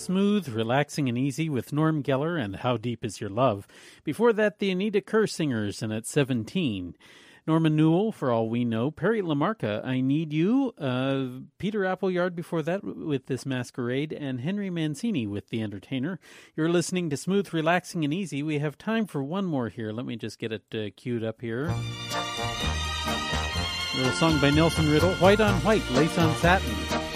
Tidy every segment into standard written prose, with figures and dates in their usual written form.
Smooth, Relaxing and Easy with Norm Geller and How Deep Is Your Love. Before that, the Anita Kerr Singers and At 17. Norman Newell, For All We Know. Perry Lamarca, I Need You. Peter Appleyard before that with This Masquerade. And Henry Mancini with The Entertainer. You're listening to Smooth, Relaxing and Easy. We have time for one more here. Let me just get it queued up here. A little song by Nelson Riddle, White on White, Lace on Satin.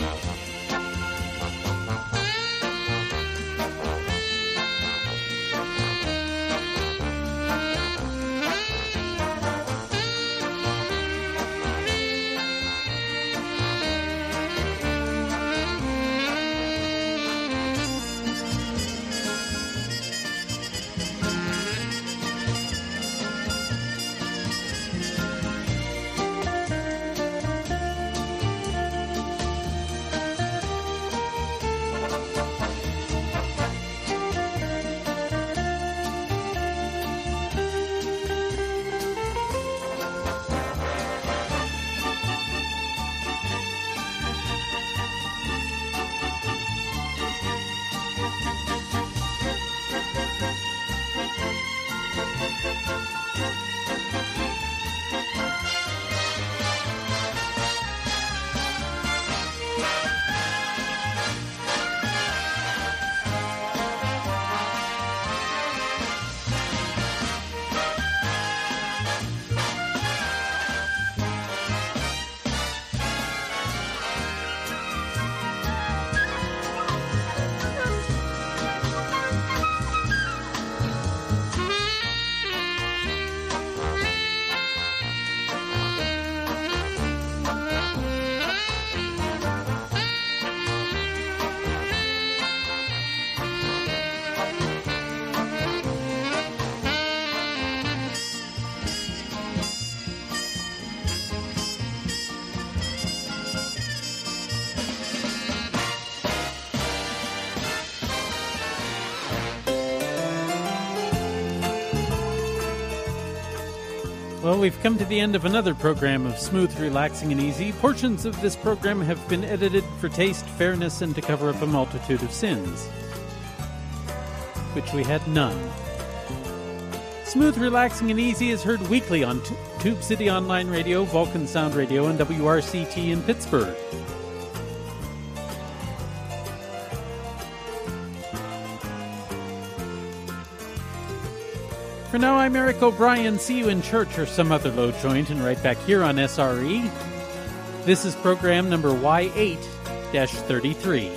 Well, we've come to the end of another program of Smooth, Relaxing, and Easy. Portions of this program have been edited for taste, fairness, and to cover up a multitude of sins, which we had none. Smooth, Relaxing, and Easy is heard weekly on Tube City Online Radio, Vulcan Sound Radio, and WRCT in Pittsburgh. For now, I'm Eric O'Brien. See you in church or some other low joint, and right back here on SRE. This is program number Y8-33.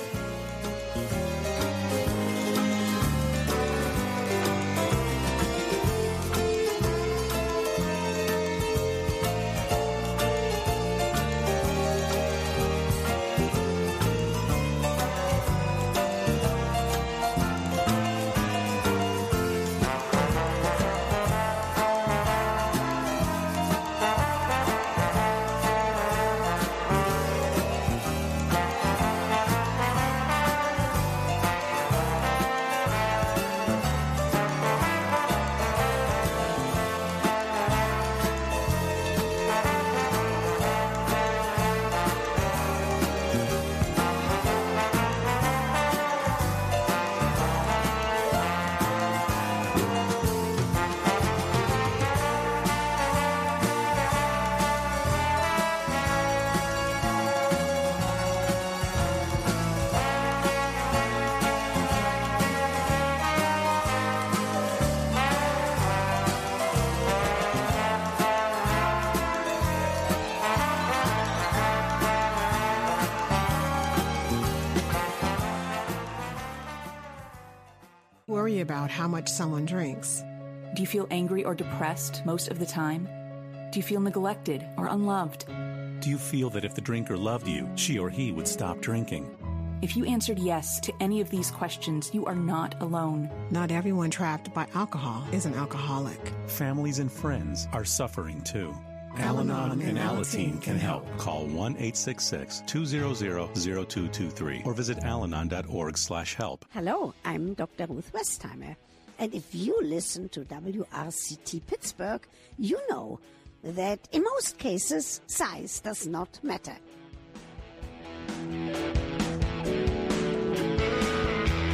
Worry about how much someone drinks. Do you feel angry or depressed most of the time? Do you feel neglected or unloved? Do you feel that if the drinker loved you, she or he would stop drinking? If you answered yes to any of these questions, you are not alone. Not everyone trapped by alcohol is an alcoholic. Families and friends are suffering too. Al-Anon and Alateen can help. Call 1-866-200-0223 or visit alanon.org/help. Hello, I'm Dr. Ruth Westheimer. And if you listen to WRCT Pittsburgh, you know that in most cases, size does not matter.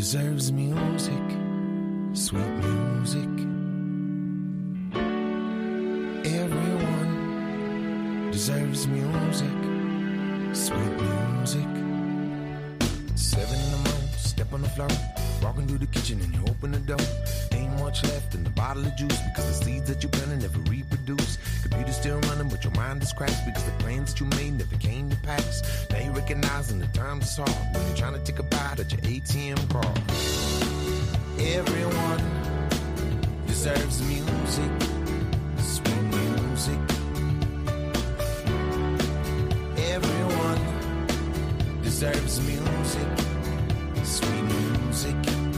deserves music, sweet music. Everyone deserves music, sweet music. 7 in the morning, step on the floor, walking through the kitchen and you open the door. Ain't much left in the bottle of juice because the seeds that you planted never reproduce. Computer's still running but your mind is crashed because the plans that you made never came to pass. Now you're recognizing the times is hard when you're trying to take a bite at your ATM card. Everyone deserves music, sweet music. Everyone deserves music, sweet music.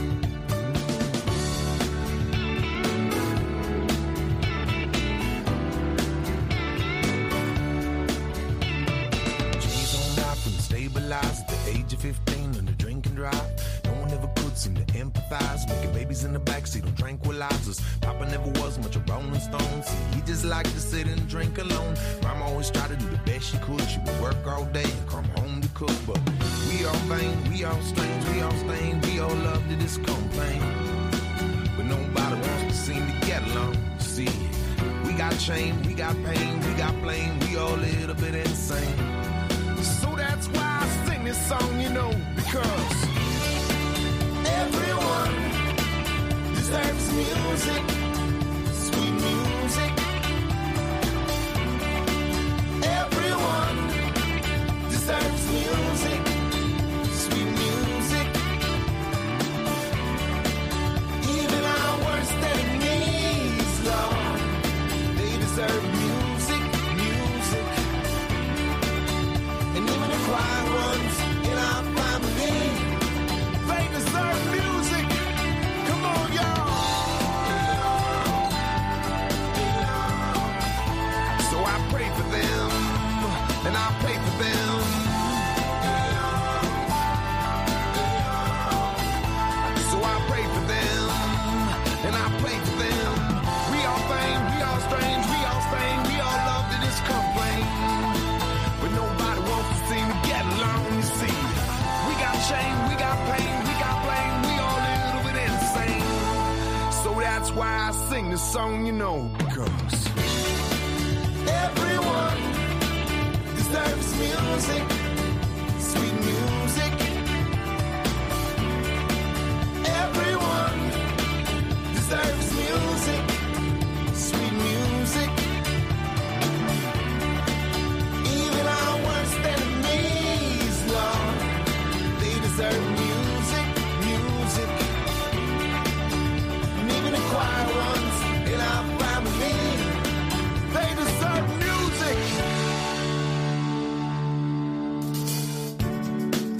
J's on out from stabilized at the age of 15 on the drink and drive. No one ever could seem to empathize. Making babies in the backseat on tranquilizers. Papa never was much a Rolling Stone. See, he just liked to sit and drink alone. Mama always tried to do the best she could. She would work all day and come home to cook. But we all vain, we all strange, we all stained. We all love to this complain. But nobody wants to seem to get along. See, we got shame, we got pain, we got blame. We all a little bit insane. So that's why I sing this song, you know, because everyone deserves music, sweet music. Everyone deserves music, sweet music. Even our worst enemies, Lord, they deserve music, music. And even the quiet ones in our family, they deserve music. Come on, y'all. So I pray for them, and I pray for them. So I pray for them, and I pray for them. We all vain, we all strange, we all stained, we all love to this complain. But nobody wants to seem to get along, you see. We got shame, we got pain, we got blame, we all a little bit insane. So that's why I sing this song, you know, because everyone deserves music, sweet music. Everyone deserves music, sweet music. Even our worst enemies, Lord, they deserve music, music. And even the quiet ones in our family, they deserve music.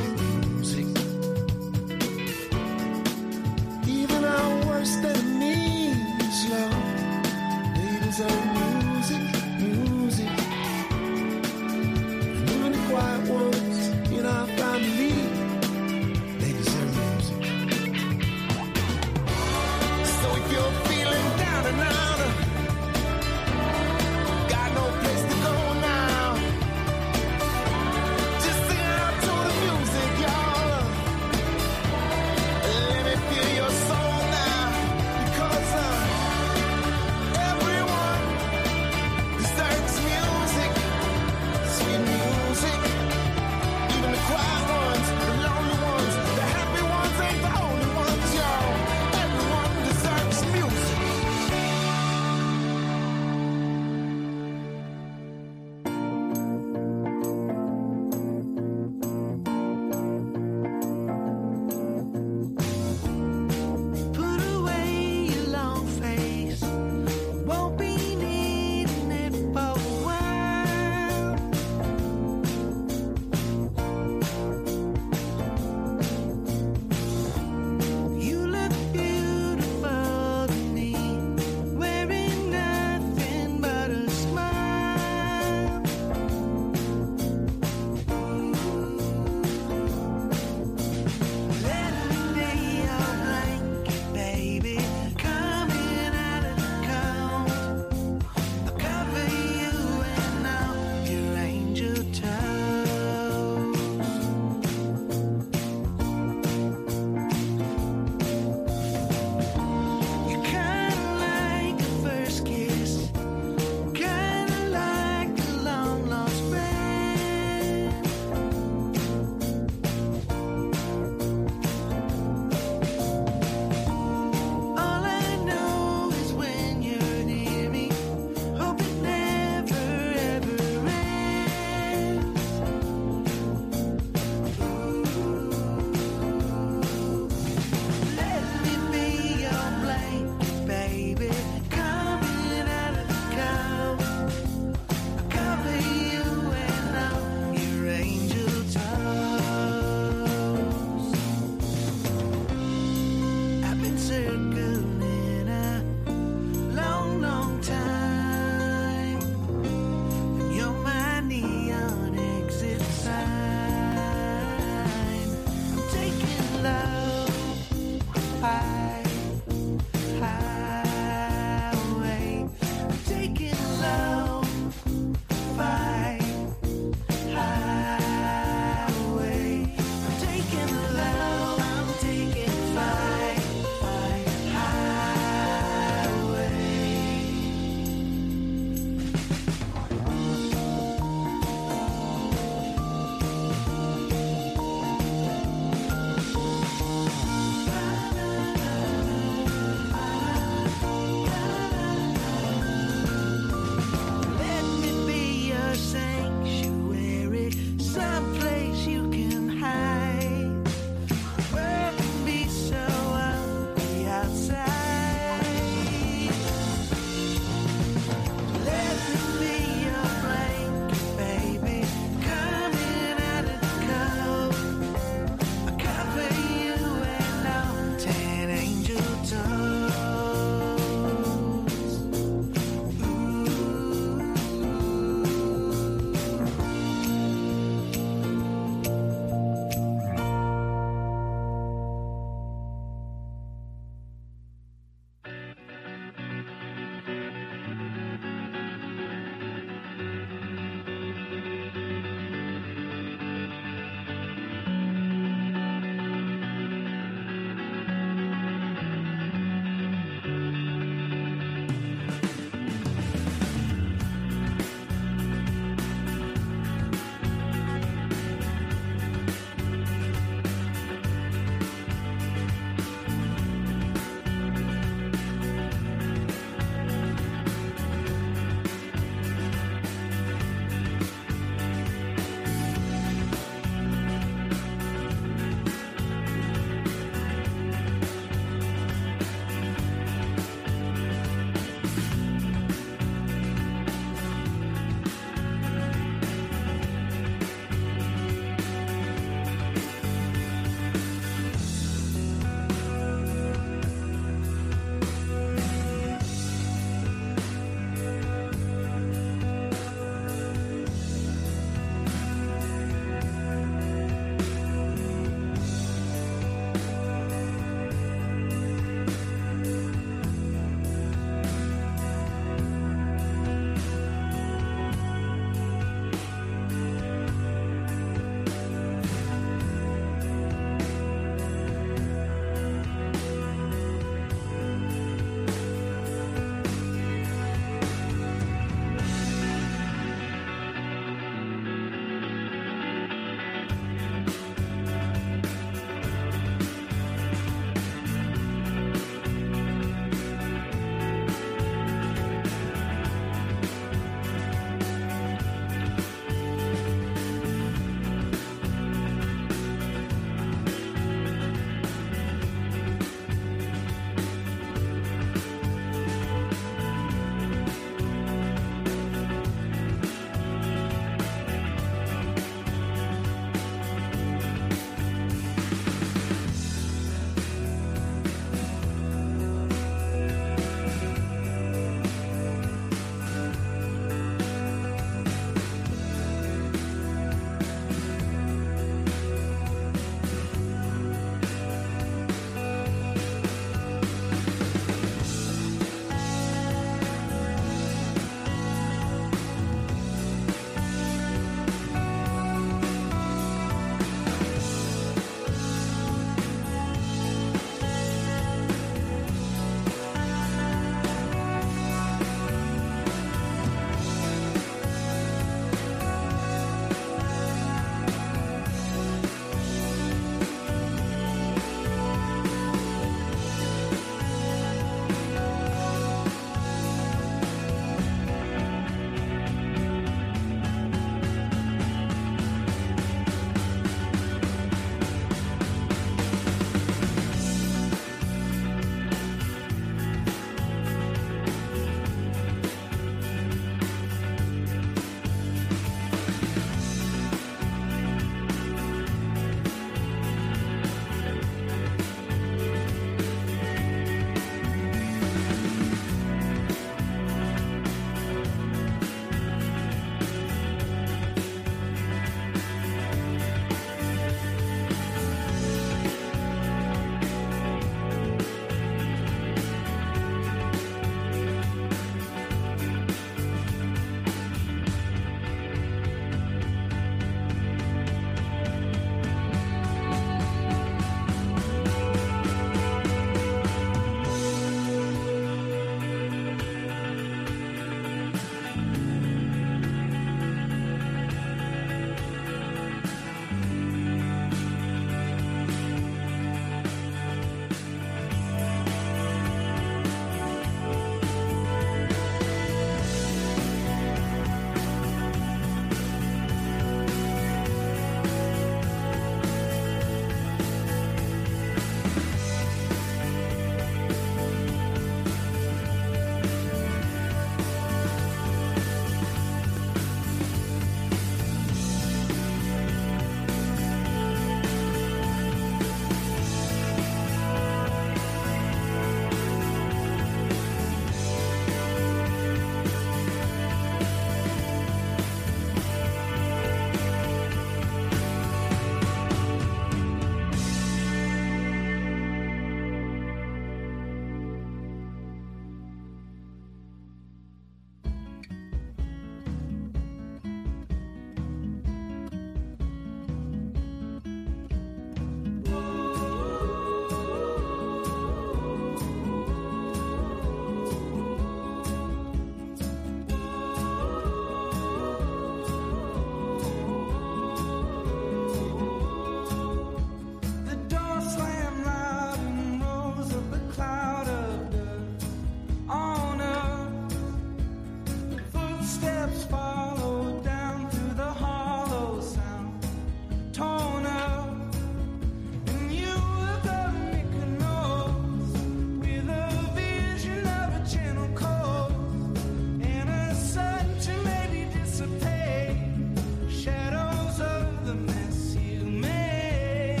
Footsteps follow down through the hollow sound, torn up, and you will go to Mykonos with a vision of a gentle coast and a sun to maybe dissipate shadows of the mess you made.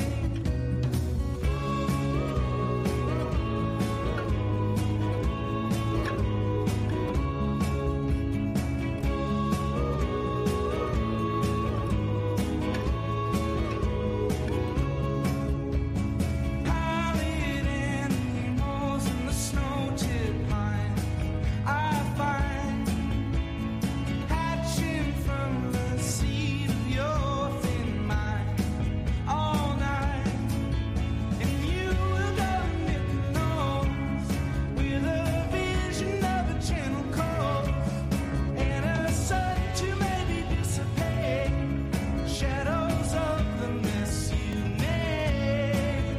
Pilot animals in the snow-tipped pines, I find hatching from the seed of your thin mind all night, and you will go to Mykonos with a vision of a gentle coast and a sun to maybe dissipate shadows of the mess you made.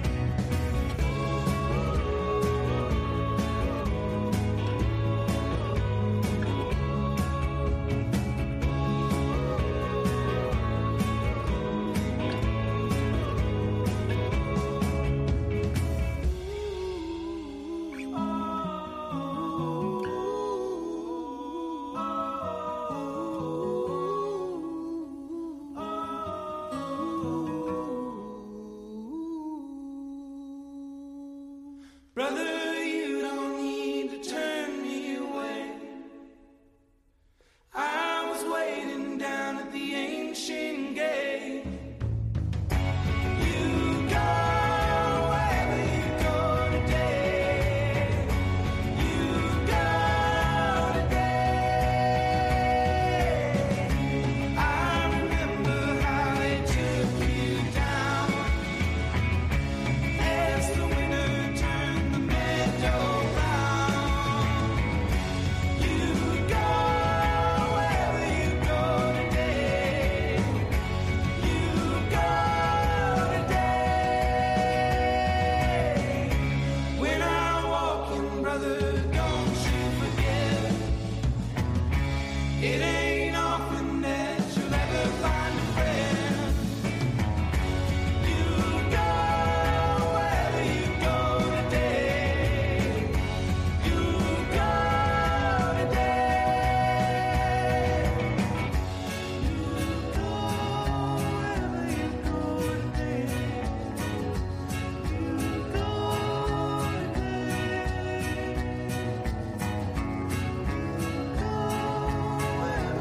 Brother, you don't need to turn me away. I was waiting down at the ancient gate. You go wherever you go today. You go today. I remember how they took you down as the winter turned the meadow brown. You go wherever you go today. You go today. When I'm walking, brother, don't you forget. It ain't often that you'll ever find a friend. You go wherever you go today. You go today. You go wherever you go today. You go today. You go wherever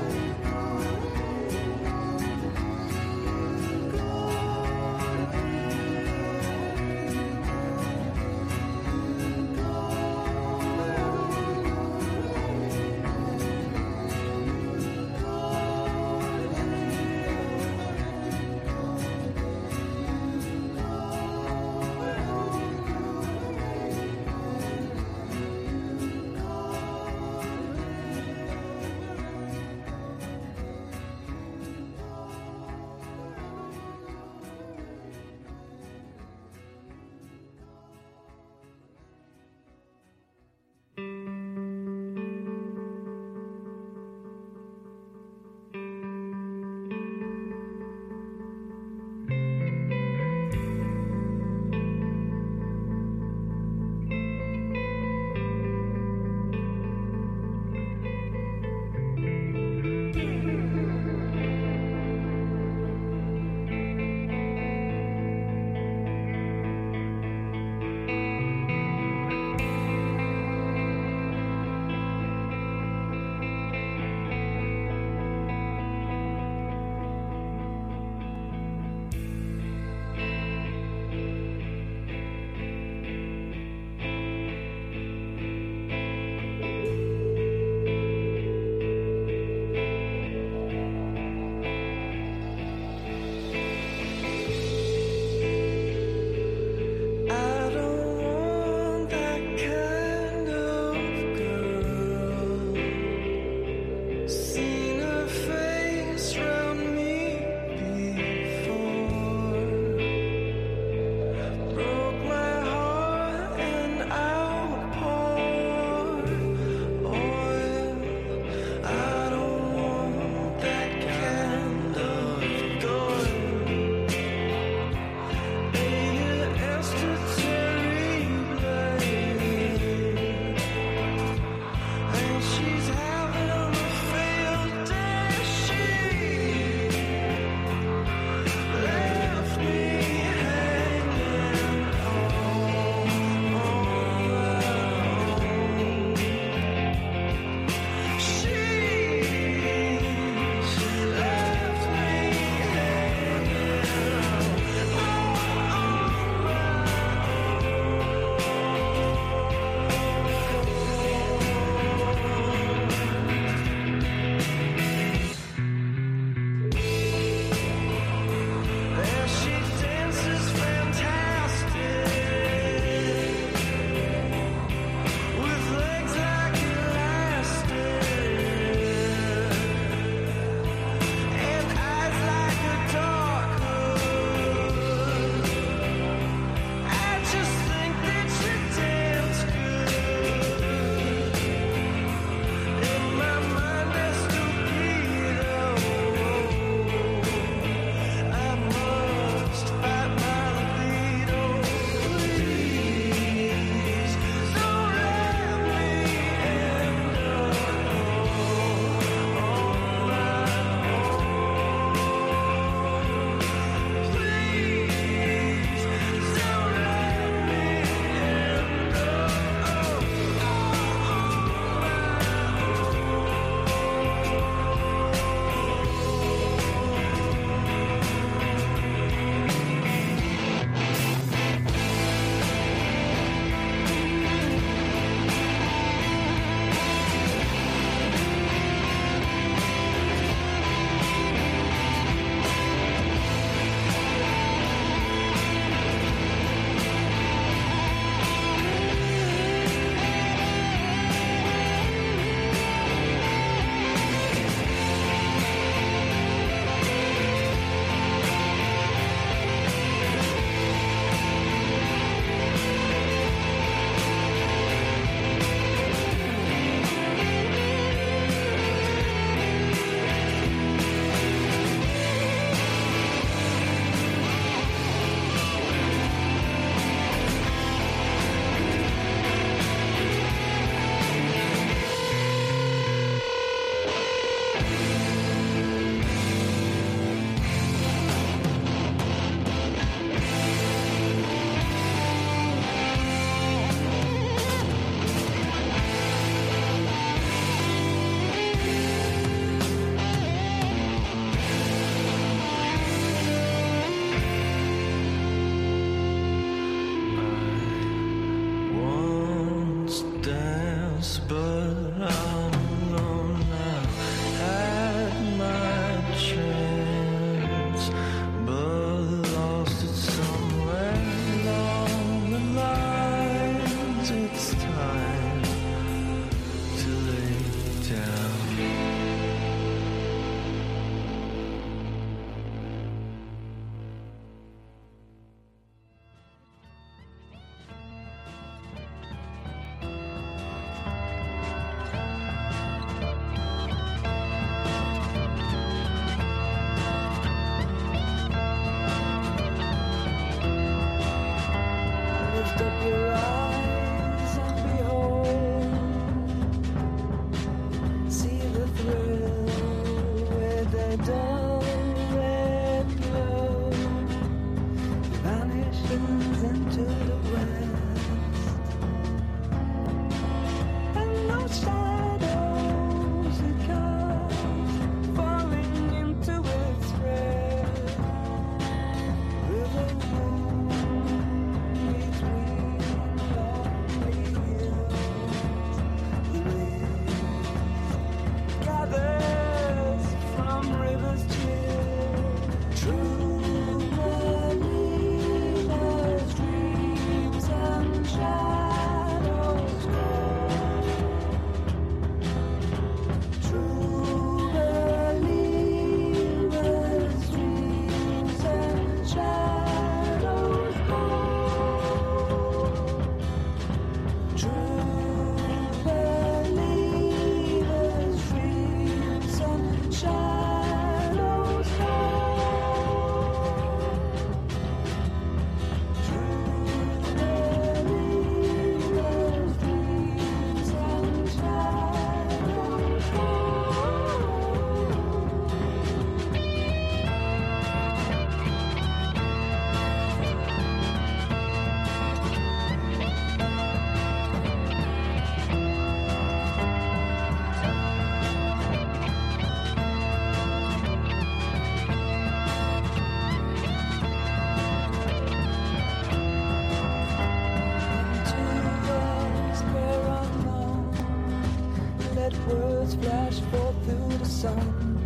words flash forth through the sun.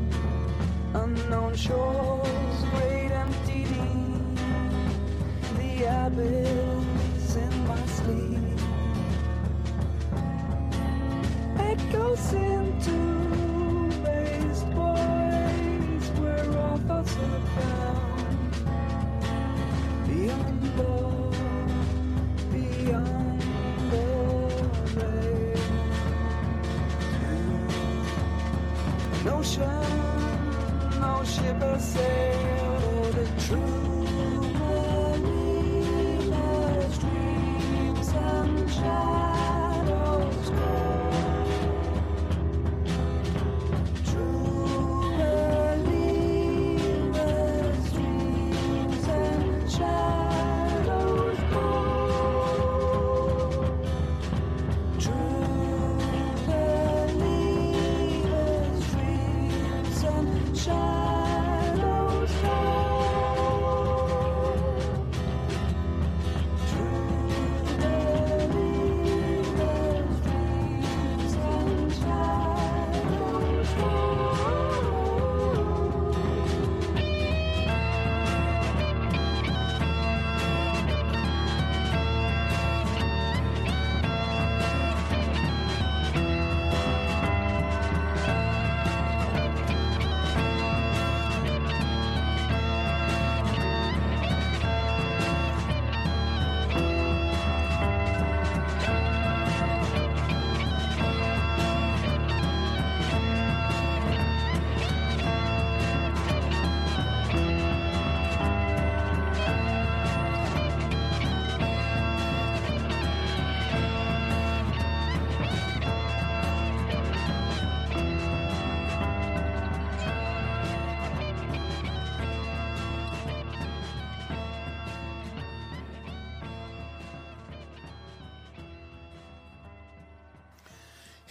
Unknown shores, great empty deep, the abyss in my sleep echoes into raised voice where all thoughts are found. Beyond love, beyond the rain. No ocean, no ship has sailed the true believers' dreams and shadows go. True believers' dreams and shadows go. True believers' dreams and shadows go. True believers'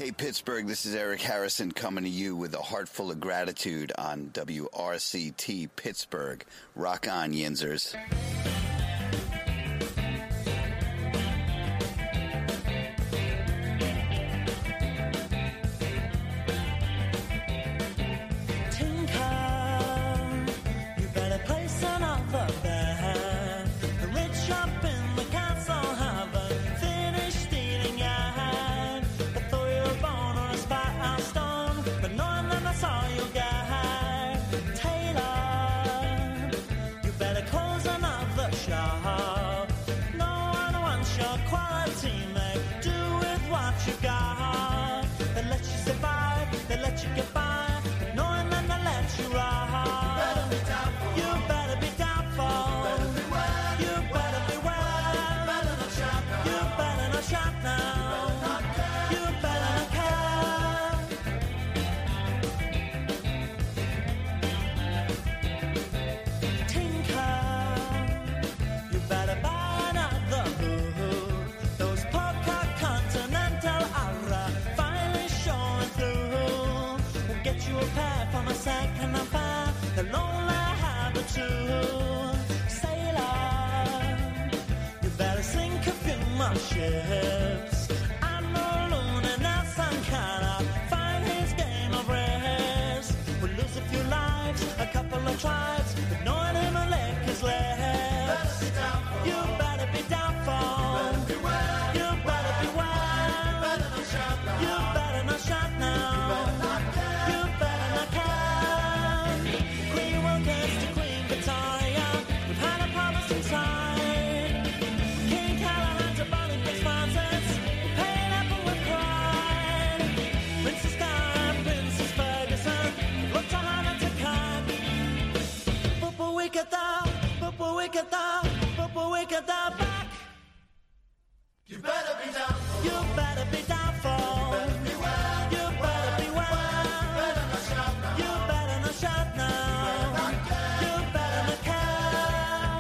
Hey, Pittsburgh, this is Eric Harrison coming to you with a heart full of gratitude on WRCT Pittsburgh. Rock on, Yinzers. Ships. I'm no loner, now some kind of find his game of rest. We'll lose a few lives, a couple of tribes, but no one in Maleka's left. You better be doubtful. You better beware. You better not shout now. You better not care. Queen will kiss to Queen Victoria. We've had a promise inside. King Callahan's a bonnet. Back. You better be doubtful. You better be doubtful. You better beware. You better not shout now. You better not care.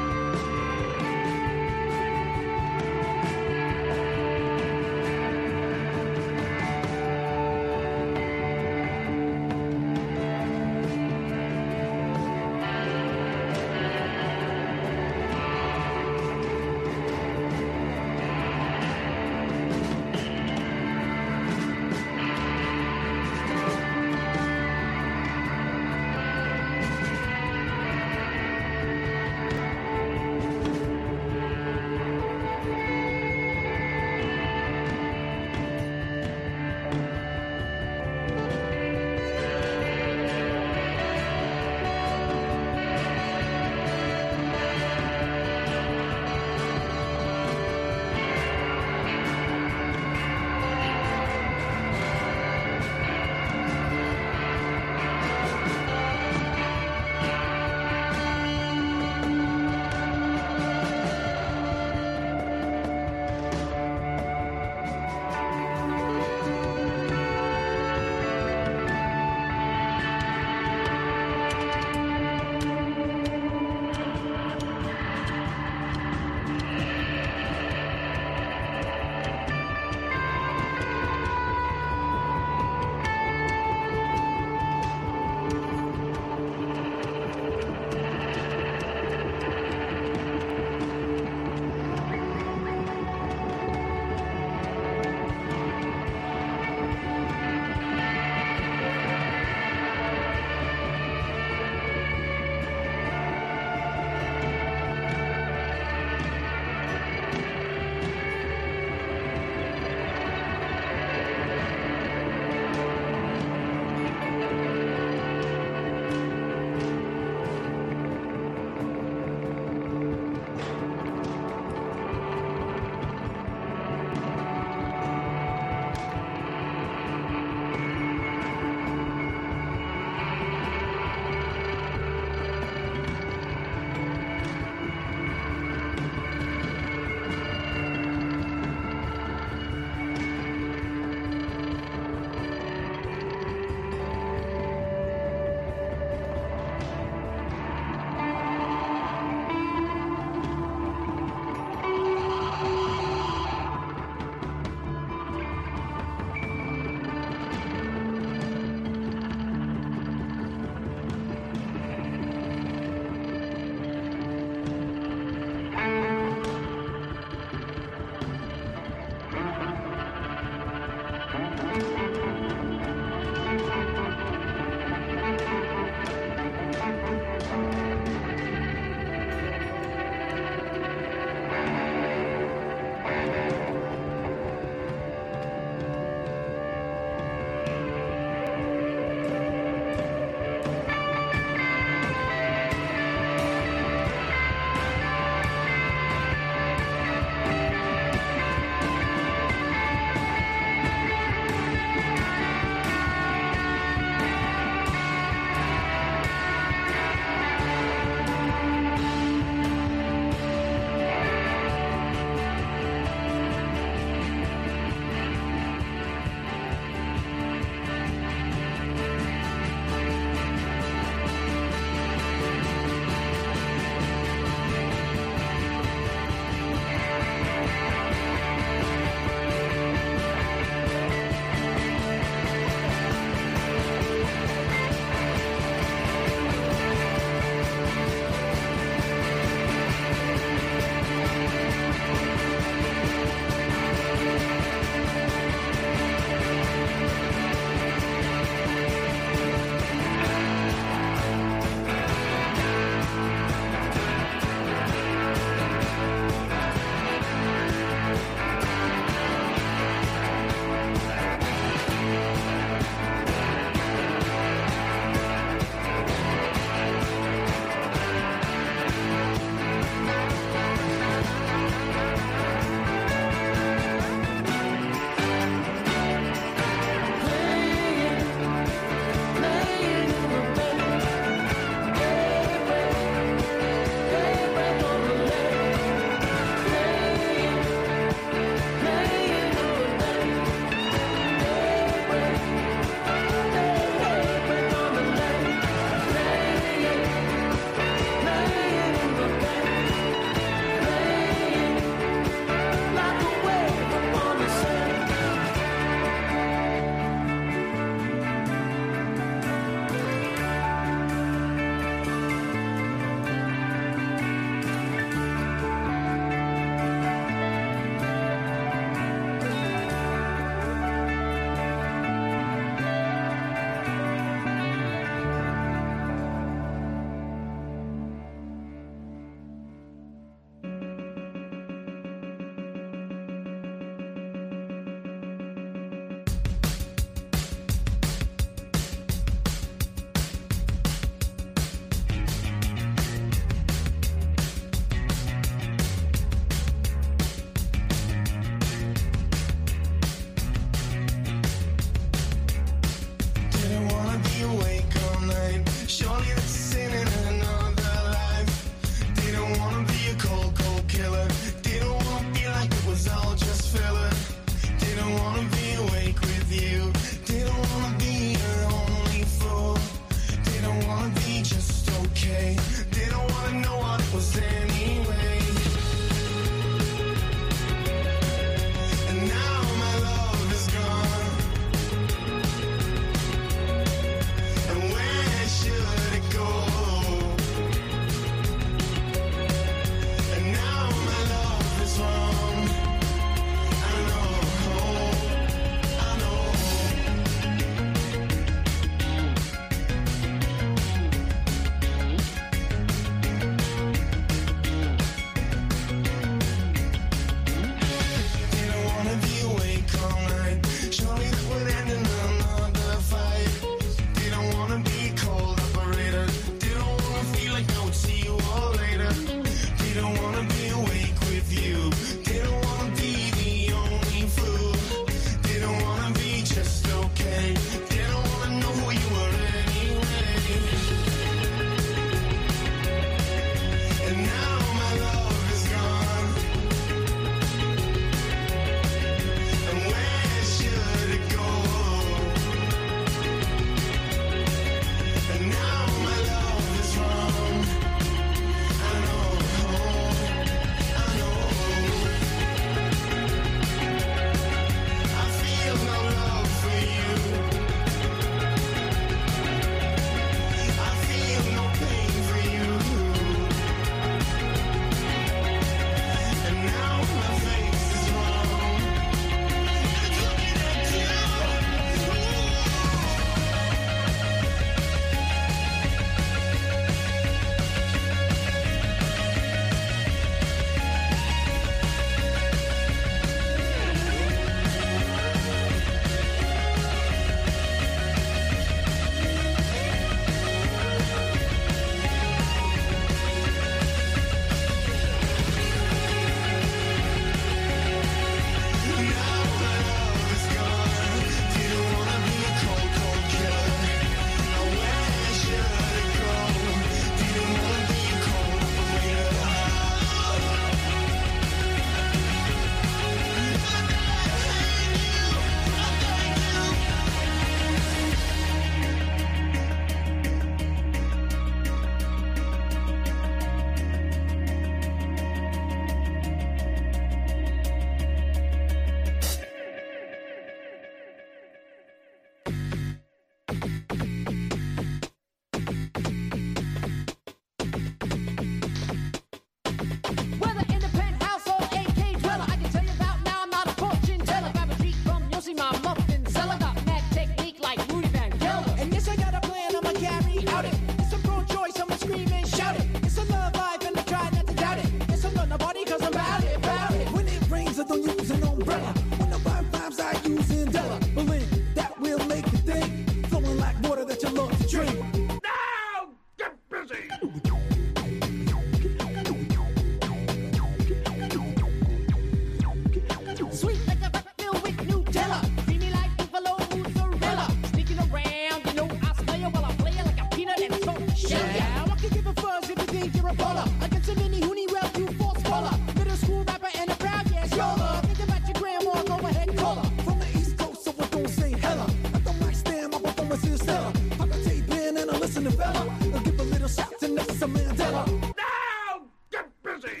hella. At the mic stand, my performance is stellar. Pop the tape in and I listen to Bella. I'll give a little shout to Nelson Mandela. Now, get busy!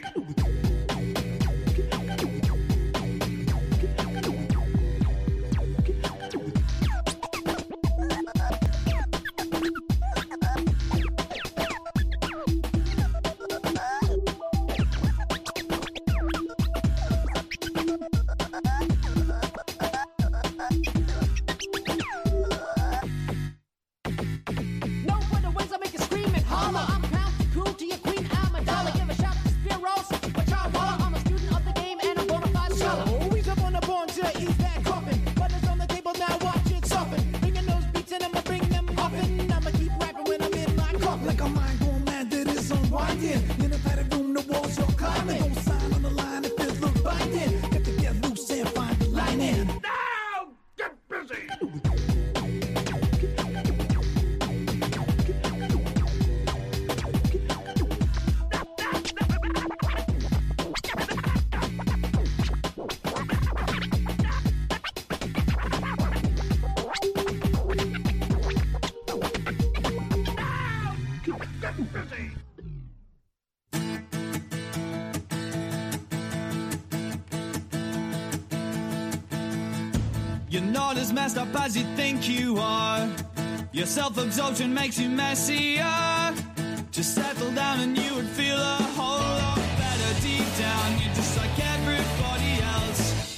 You're not as messed up as you think you are. Your self-absorption makes you messier. Just settle down and you would feel a whole lot better. Deep down, you're just like everybody else.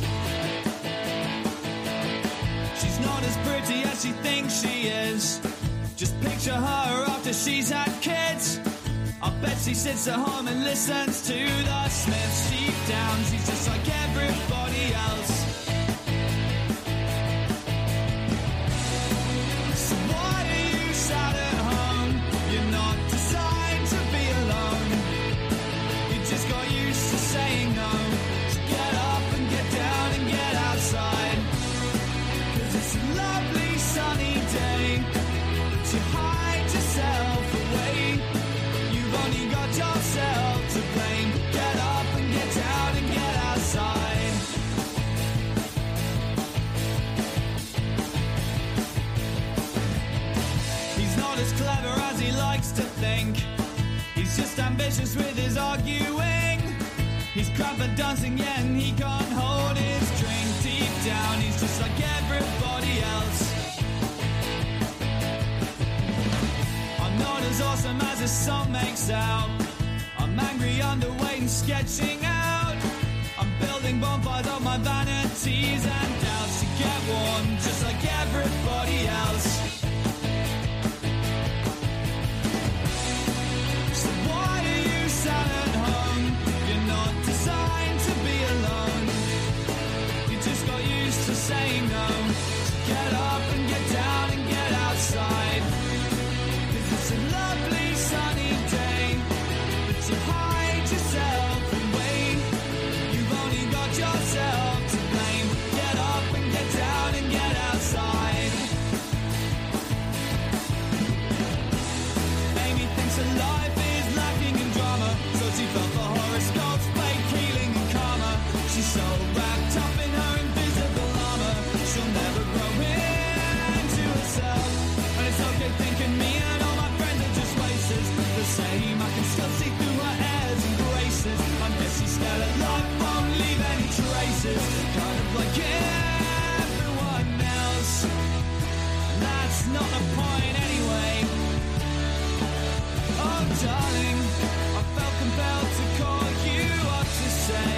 She's not as pretty as she thinks she is. Just picture her after she's had kids. I bet she sits at home and listens to the Smiths. Deep down, she's just like everybody else. So why are you sat at home? You're not designed to be alone. You just got used to saying no. So get up and get down and get outside. 'Cause it's a lovely sunny day. But you hide yourself away. You've only got yourself to blame. Get up and get down and get outside. He's not as clever as he likes to think. He's just ambitious with his arguing. He's crap at dancing, yeah, and he can't hold his drink. Deep down, he's just like everybody else. I'm not as awesome as his song makes out. I'm angry, underweight, and sketching out. I'm building bonfires of my vanities and doubts to get warm, just like everybody else. So why are you sat at home? You're not designed to be alone. You just got used to saying no. So get up and get down and get outside. 'Cause it's a lovely sunny day. But you hide yourself away. You've only got yourself to blame. Get up and get down and get outside. Amy thinks her life is lacking in drama, so she felt the horoscopes, fake healing and karma. She's so wrapped up in her invisible armor, she'll never grow into herself. And it's okay thinking me and all my friends are just wasters. The same, I can still see through her airs and graces. I'm just she's scared that life won't leave any traces. Kind of like everyone else. That's not the point anyway. Oh, darling, I felt compelled to call you up to say.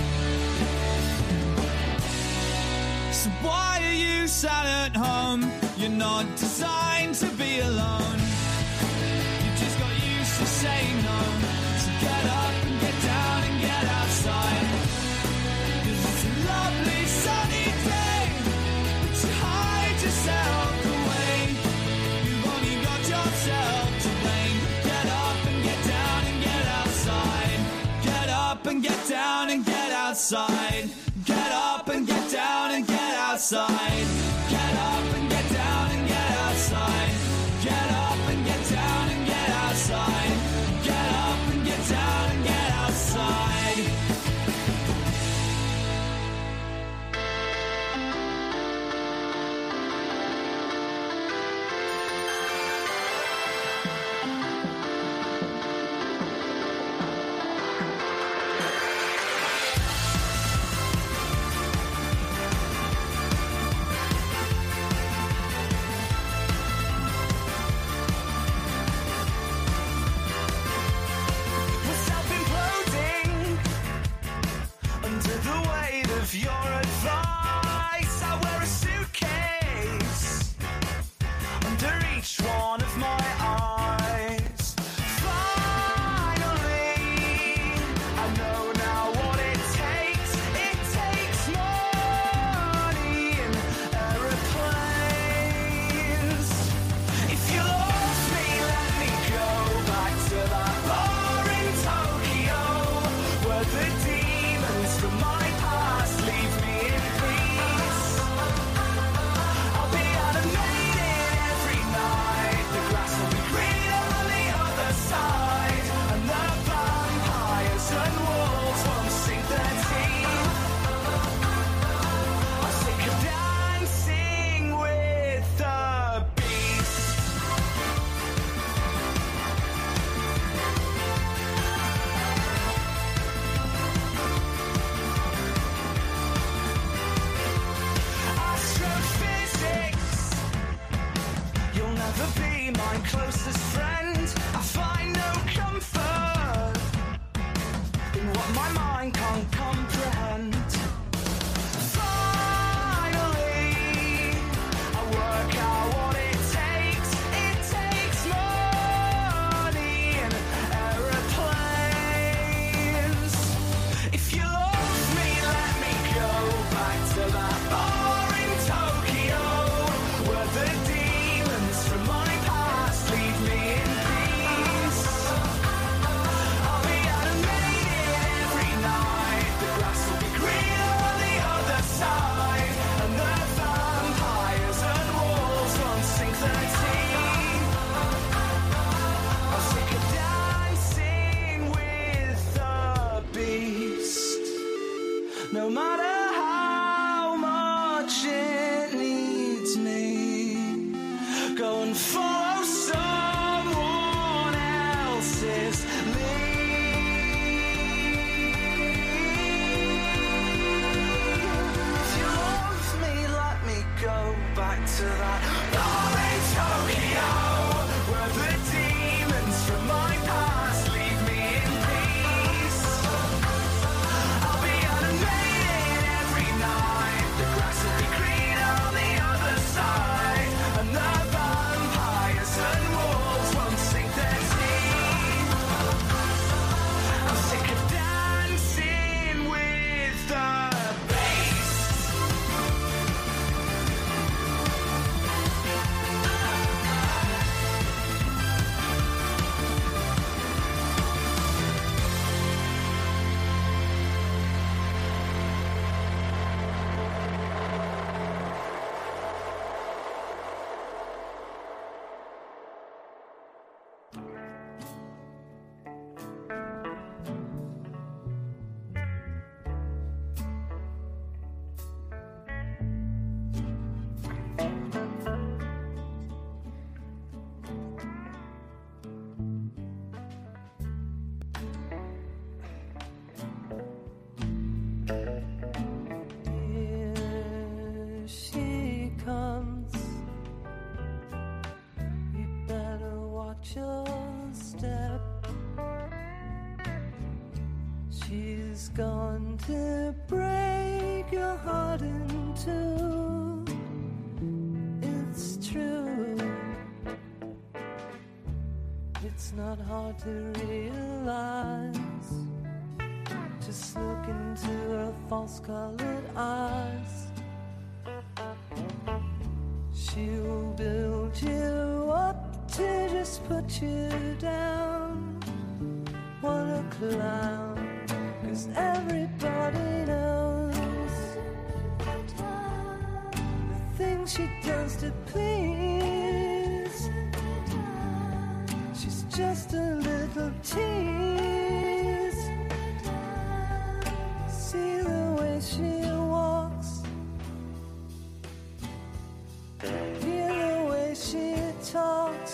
So why are you sat at home? You're not designed to be alone. You just got used to saying no. So get up and get down and get outside. 'Cause it's a lovely sunny day. But you hide yourself away. You've only got yourself to blame. Get up and get down and get outside. Get up and get down and get outside. Get up and get down and get outside. Get up and get down and get outside. Get up and get down and get outside. Get up and get down and get outside. my closest friend. I find no comfort in what my mind can't comprehend. Finally, I work out what it takes. It takes money and aeroplanes. If you love me, let me go back to that bar in Tokyo, where the demons from my past leave me in peace. I'll be animated every night. The grass will be green on the other side, and the vampires and wolves won't sink their teeth. I'm sick of dancing with the beast. No matter how much it needs me, go and follow someone else's lead. If you love me, let me go back to that bar in Tokyo, where the demons from my past leave me in peace. I'll be animated every night. The grass will be green on the other side, and the vampires and wolves won't sink their teeth. I'm sick of dancing with the beast. Here she comes. You better watch your step. She's gone to break your heart in two. It's true. It's not hard to realize. Just look into her false-colored eyes. She'll build you up to just put you down. What a clown, 'cause everybody knows the things she does to please. She's just a little tease. See the way she walks, hear the way she talks.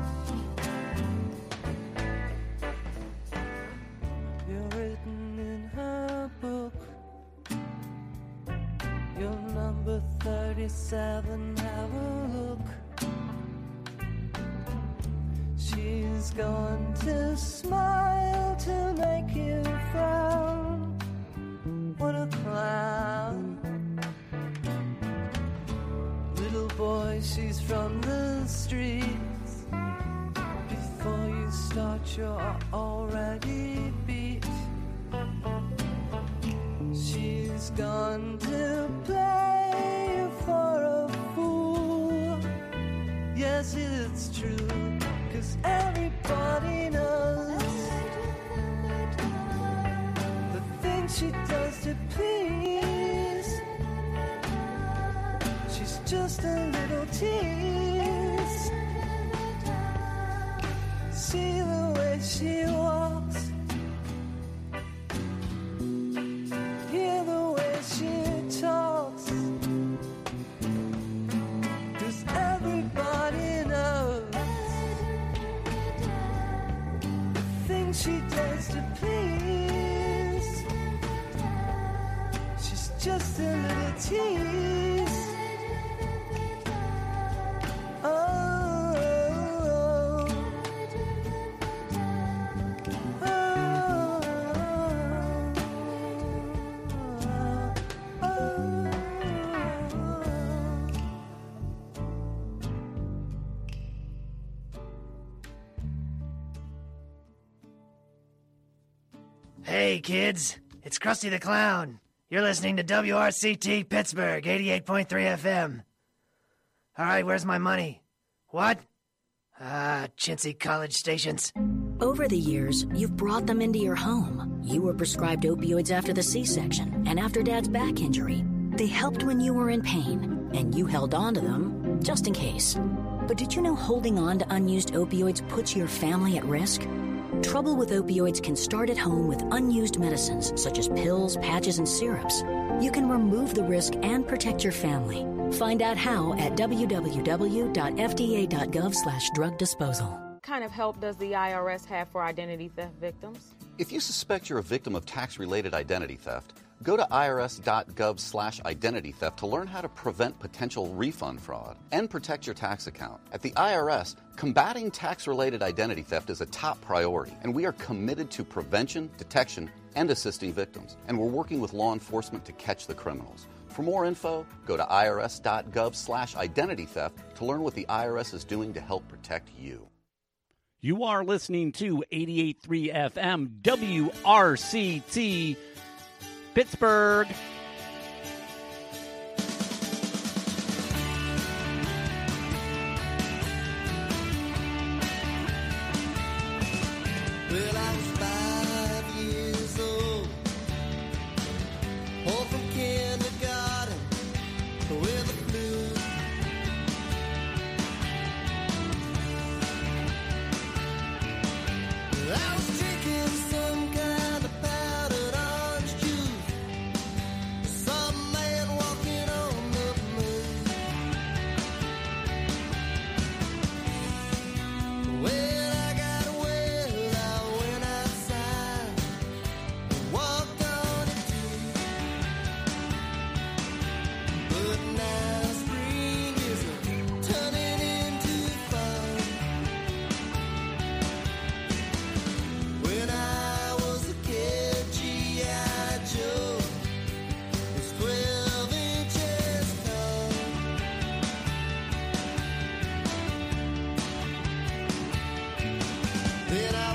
You're written in her book. You're number 37, have a look. She's going to smile to make you frown. What a clown. Little boy, she's from the streets. Before you start, you're already beat. She's gone to play you for a fool. Yes, it's true, 'cause everybody knows the things she does to please. She's just a little tease. See the way she walks, hear the way she talks. 'Cause everybody knows the things she does to please. She's just a little tease. Oh, Hey, kids. It's Krusty the Clown. You're listening to WRCT Pittsburgh, 88.3 FM. All right, where's my money? What? Chintzy college stations. Over the years, you've brought them into your home. You were prescribed opioids after the C-section and after Dad's back injury. They helped when you were in pain, and you held on to them just in case. But did you know holding on to unused opioids puts your family at risk? Trouble with opioids can start at home with unused medicines such as pills, patches, and syrups. You can remove the risk and protect your family. Find out how at www.fda.gov/drug disposal. What kind of help does the IRS have for identity theft victims? If you suspect you're a victim of tax-related identity theft, go to irs.gov/identity theft to learn how to prevent potential refund fraud and protect your tax account. At the IRS, combating tax-related identity theft is a top priority, and we are committed to prevention, detection, and assisting victims. And we're working with law enforcement to catch the criminals. For more info, go to irs.gov/identity theft to learn what the IRS is doing to help protect you. You are listening to 88.3 FM WRCT Pittsburgh. Well, I was 5 years old, home from kindergarten with the flu. I was drinking some kind of powdered orange juice. Some man walking on the moon. When I got well, I went outside and walked on it too. But now spring is turning into fall. When I was a kid, G.I. Joe was 12 inches tall. Then I